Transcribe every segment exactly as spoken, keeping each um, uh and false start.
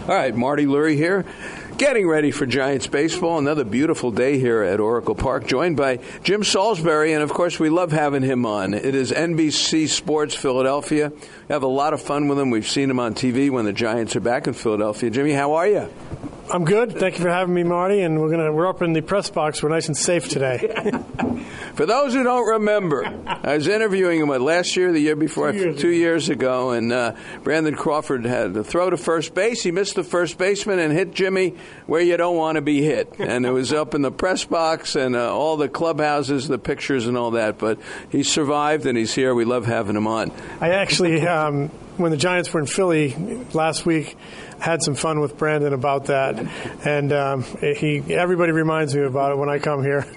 All right, Marty Lurie here, getting ready for Giants baseball. Another beautiful day here at Oracle Park, joined by Jim Salisbury, and of course we love having him on. It is N B C Sports Philadelphia. We have a lot of fun with him. We've seen him on T V when the Giants are back in Philadelphia. Jimmy, how are you? I'm good. Thank you for having me, Marty. And we're gonna we're up in the press box. We're nice and safe today. For those who don't remember, I was interviewing him what, last year, the year before, two years, two years ago, and uh, Brandon Crawford had to throw to first base. He missed the first baseman and hit Jimmy where you don't want to be hit. And it was up in the press box and uh, all the clubhouses, the pictures and all that. But he survived, and he's here. We love having him on. I actually, um, when the Giants were in Philly last week, had some fun with Brandon about that. And um, he everybody reminds me about it when I come here.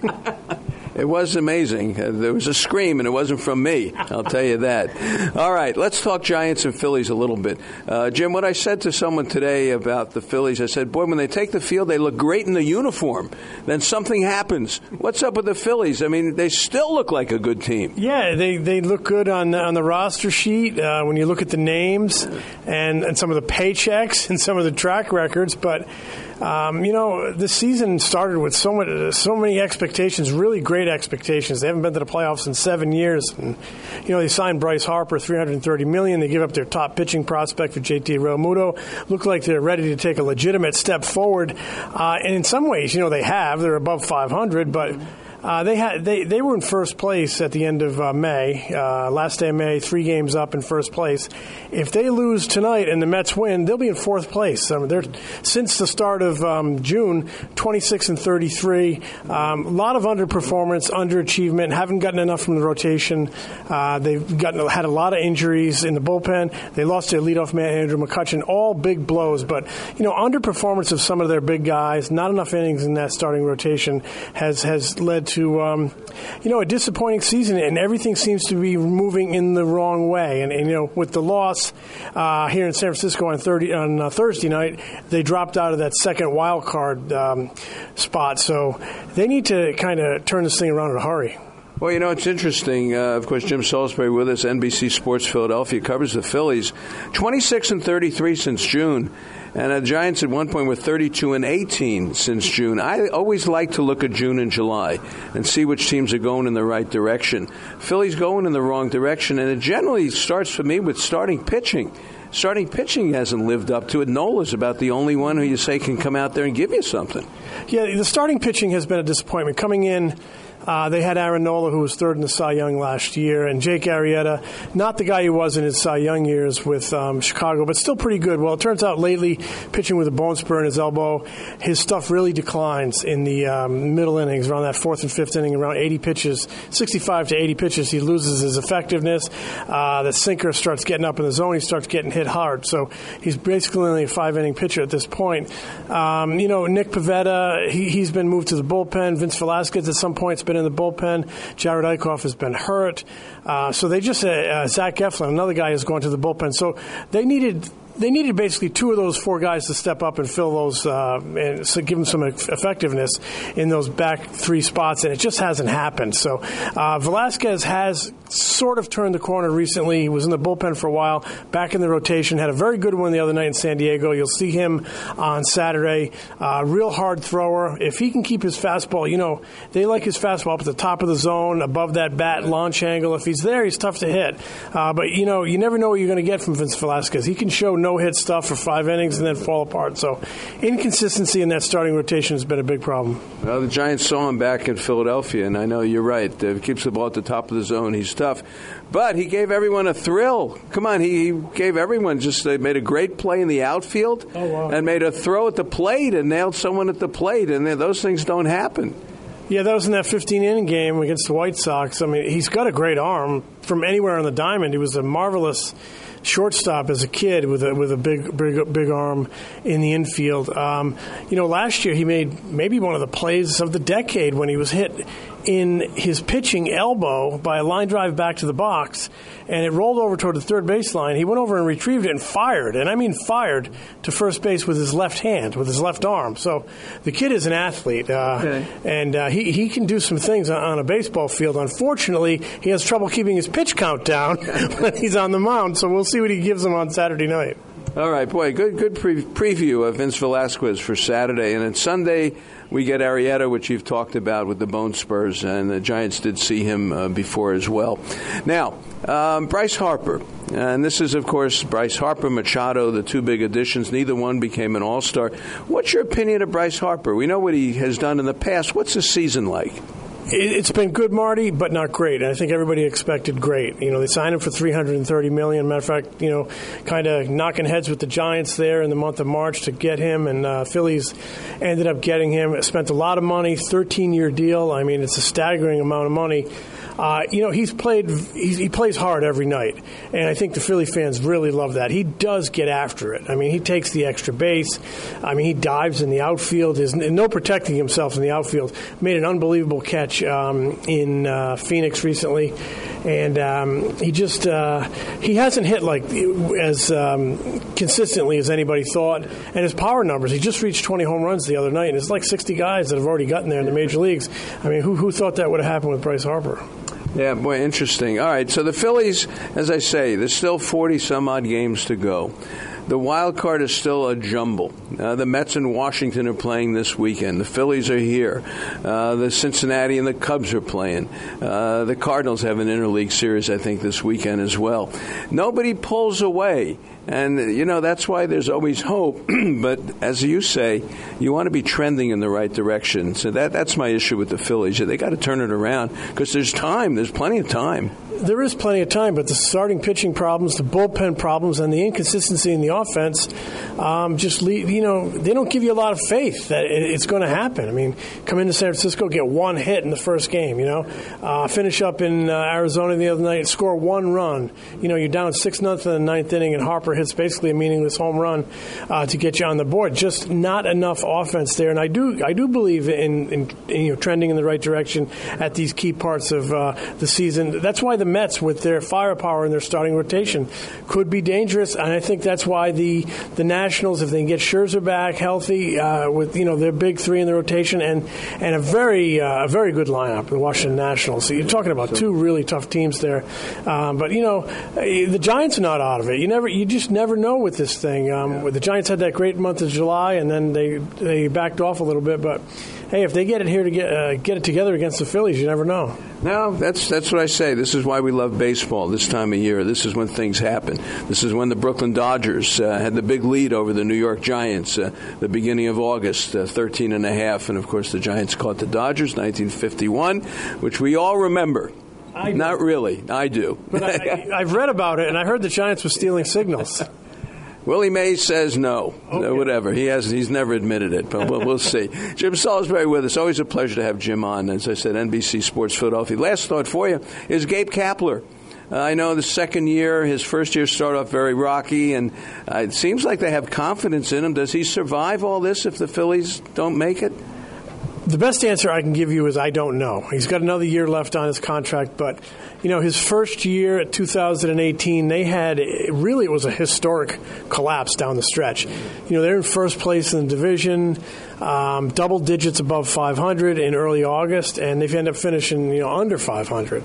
It was amazing. Uh, there was a scream, and it wasn't from me. I'll tell you that. All right, let's talk Giants and Phillies a little bit. Uh, Jim, what I said to someone today about the Phillies, I said, boy, when they take the field, they look great in the uniform. Then something happens. What's up with the Phillies? I mean, they still look like a good team. Yeah, they, they look good on, on the roster sheet uh, when you look at the names and, and some of the paychecks and some of the track records. But, um, you know, this season started with so many, so many expectations, really great expectations. They haven't been to the playoffs in seven years. And, you know, they signed Bryce Harper, three hundred thirty million dollars. They give up their top pitching prospect for J T Realmuto. Look like they're ready to take a legitimate step forward. Uh, and in some ways, you know, they have. They're above five hundred, but Uh, they had they, they were in first place at the end of uh, May, uh, last day of May, three games up in first place. If they lose tonight and the Mets win, they'll be in fourth place. I mean, they're since the start of um, June, twenty-six and thirty-three. Um, a lot of underperformance, underachievement. Haven't gotten enough from the rotation. Uh, they've gotten had a lot of injuries in the bullpen. They lost their leadoff man Andrew McCutchen. All big blows, but you know, underperformance of some of their big guys, not enough innings in that starting rotation has has led to to, um, you know, a disappointing season, and everything seems to be moving in the wrong way. And, and you know, with the loss uh, here in San Francisco on, thirty, on uh, Thursday night, they dropped out of that second wild card um, spot. So they need to kind of turn this thing around in a hurry. Well, you know, it's interesting. Uh, of course, Jim Salisbury with us, N B C Sports Philadelphia, covers the Phillies. twenty-six and thirty-three since June. And the Giants at one point were thirty-two and eighteen since June. I always like to look at June and July and see which teams are going in the right direction. Philly's going in the wrong direction, and it generally starts for me with starting pitching. Starting pitching hasn't lived up to it. Nola's about the only one who you say can come out there and give you something. Yeah, the starting pitching has been a disappointment. Coming in, Uh, they had Aaron Nola, who was third in the Cy Young last year, and Jake Arrieta, not the guy he was in his Cy Young years with um, Chicago, but still pretty good. Well, it turns out lately, pitching with a bone spur in his elbow, his stuff really declines in the um, middle innings, around that fourth and fifth inning, around eighty pitches, sixty-five to eighty pitches. He loses his effectiveness. Uh, the sinker starts getting up in the zone. He starts getting hit hard. So he's basically only a five-inning pitcher at this point. Um, you know, Nick Pivetta, he, he's been moved to the bullpen. Vince Velasquez at some point has been in the bullpen. Jared Eichhoff has been hurt. Uh, so they just, uh, uh, Zach Eflin, another guy, has gone to the bullpen. So they needed They needed basically two of those four guys to step up and fill those, uh, and so give them some effectiveness in those back three spots, and it just hasn't happened. So uh, Velasquez has sort of turned the corner recently. He was in the bullpen for a while, back in the rotation, had a very good one the other night in San Diego. You'll see him on Saturday. Uh, real hard thrower. If he can keep his fastball, you know, they like his fastball up at the top of the zone, above that bat launch angle. If he's there, he's tough to hit. Uh, but, you know, you never know what you're going to get from Vince Velasquez. He can show no-hit stuff for five innings and then fall apart. So inconsistency in that starting rotation has been a big problem. Well, the Giants saw him back in Philadelphia, and I know you're right. He keeps the ball at the top of the zone. He's tough. But he gave everyone a thrill. Come on, he, he gave everyone just uh, made a great play in the outfield oh, wow. and made a throw at the plate and nailed someone at the plate, and those things don't happen. Yeah, that was in that fifteen-inning game against the White Sox. I mean, he's got a great arm from anywhere on the diamond. He was a marvelous shortstop as a kid with a with a big big big arm in the infield. Um, you know, last year he made maybe one of the plays of the decade when he was hit in his pitching elbow by a line drive back to the box, and it rolled over toward the third baseline. He went over and retrieved it and fired, and I mean fired, to first base with his left hand, with his left arm. So the kid is an athlete, uh, okay. and uh, he, he can do some things on, on a baseball field. Unfortunately, he has trouble keeping his pitch count down when he's on the mound, so we'll see what he gives him on Saturday night. All right, boy, good good pre- preview of Vince Velasquez for Saturday. And then Sunday, we get Arrieta, which you've talked about with the Bone Spurs, and the Giants did see him uh, before as well. Now, um, Bryce Harper. And this is, of course, Bryce Harper, Machado, the two big additions. Neither one became an all-star. What's your opinion of Bryce Harper? We know what he has done in the past. What's his season like? It's been good, Marty, but not great. I think everybody expected great. You know, they signed him for three hundred thirty million dollars. Matter of fact, you know, kind of knocking heads with the Giants there in the month of March to get him, and uh, Phillies ended up getting him. Spent a lot of money, thirteen-year deal. I mean, it's a staggering amount of money. Uh, you know, he's played. He's, he plays hard every night, and I think the Philly fans really love that. He does get after it. I mean, he takes the extra base. I mean, he dives in the outfield. There's no protecting himself in the outfield. Made an unbelievable catch um, in uh, Phoenix recently, and um, he just uh, he hasn't hit like as um, consistently as anybody thought. And his power numbers, he just reached twenty home runs the other night, and it's like sixty guys that have already gotten there in the major leagues. I mean, who who thought that would have happened with Bryce Harper? Yeah, boy, interesting. All right, so the Phillies, as I say, there's still forty-some-odd games to go. The wild card is still a jumble. Uh, the Mets and Washington are playing this weekend. The Phillies are here. Uh, the Cincinnati and the Cubs are playing. Uh, the Cardinals have an interleague series, I think, this weekend as well. Nobody pulls away. And, you know, that's why there's always hope. But as you say, you want to be trending in the right direction. So that that's my issue with the Phillies. They got to turn it around because there's time. There's plenty of time. There is plenty of time, but the starting pitching problems, the bullpen problems, and the inconsistency in the offense um, just lead, you know, they don't give you a lot of faith that it's going to happen. I mean, come into San Francisco, get one hit in the first game, you know, uh, finish up in uh, Arizona the other night, score one run. You know, you're down six nothing in the ninth inning, and Harper hits basically a meaningless home run uh, to get you on the board. Just not enough offense there, and I do I do believe in, in, in you know trending in the right direction at these key parts of uh, the season. That's why the Mets, with their firepower and their starting rotation, could be dangerous, and I think that's why the the Nationals, if they can get Scherzer back healthy, uh, with you know their big three in the rotation, and and a very uh, a very good lineup, the Washington Nationals. So you're talking about two really tough teams there, um, but you know the Giants are not out of it. You never, you just never know with this thing. Um, the Giants had that great month of July, and then they they backed off a little bit, but. Hey, if they get it here to get uh, get it together against the Phillies, you never know. No, that's that's what I say. This is why we love baseball this time of year. This is when things happen. This is when the Brooklyn Dodgers uh, had the big lead over the New York Giants uh, the beginning of August, uh, thirteen and a half. And, of course, the Giants caught the Dodgers, nineteen fifty-one, which we all remember. I Not really. I do. But I, I, I've read about it, and I heard the Giants were stealing signals. Willie Mays says no. Okay. no. Whatever. He has. He's never admitted it, but we'll, we'll see. Jim Salisbury with us. Always a pleasure to have Jim on. As I said, N B C Sports Philadelphia. Last thought for you is Gabe Kapler. Uh, I know the second year, his first year started off very rocky, and uh, it seems like they have confidence in him. Does he survive all this if the Phillies don't make it? The best answer I can give you is I don't know. He's got another year left on his contract, but, you know, his first year at two thousand eighteen, they had, really it was a historic collapse down the stretch. You know, they're in first place in the division, um, double digits above five hundred in early August, and they've ended up finishing, you know, under five hundred.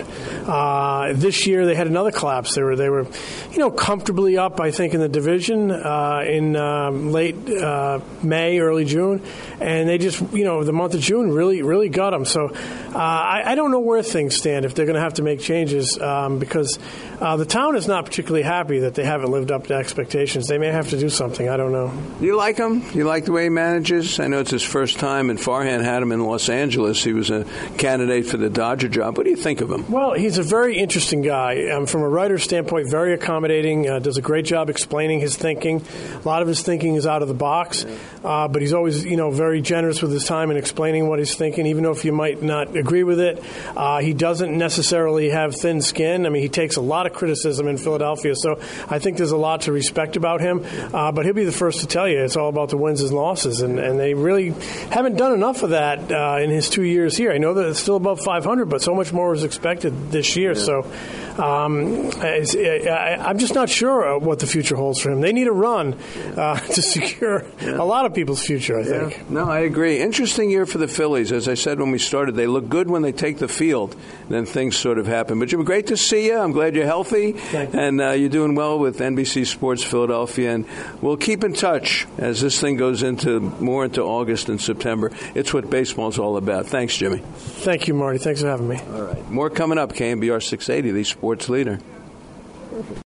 Uh, this year they had another collapse. They were, they were, you know, comfortably up, I think, in the division uh, in um, late uh, May, early June, and they just, you know, the month of June really, really got them. So uh, I, I don't know where things stand if they're going to have to make changes um, because uh, the town is not particularly happy that they haven't lived up to expectations. They may have to do something. I don't know. Do you like him? Do you like the way he manages? I know it's his first time, and Farhan had him in Los Angeles. He was a candidate for the Dodger job. What do you think of him? Well, he's a very interesting guy. Um, from a writer's standpoint, very accommodating, uh, does a great job explaining his thinking. A lot of his thinking is out of the box, uh, but he's always, you know, very generous with his time in explaining what he's thinking, even though if you might not agree with it. Uh, he doesn't necessarily have thin skin. I mean, he takes a lot of criticism in Philadelphia, so I think there's a lot to respect about him. Uh, but he'll be the first to tell you it's all about the wins and losses, and, and they really haven't done enough of that uh, in his two years here. I know that it's still above five hundred, but so much more is expected this year. Yeah. So um, I, I'm just not sure what the future holds for him. They need a run uh, to secure yeah. a lot of people's future, I think. Yeah. No, I agree. Interesting year for the the Phillies. As I said when we started, they look good when they take the field. Then things sort of happen. But Jim, great to see you. I'm glad you're healthy. Thank you. And uh, you're doing well with N B C Sports Philadelphia. And we'll keep in touch as this thing goes into more into August and September. It's what baseball's all about. Thanks, Jimmy. Thank you, Marty. Thanks for having me. All right. More coming up. K M B R six eighty, the sports leader.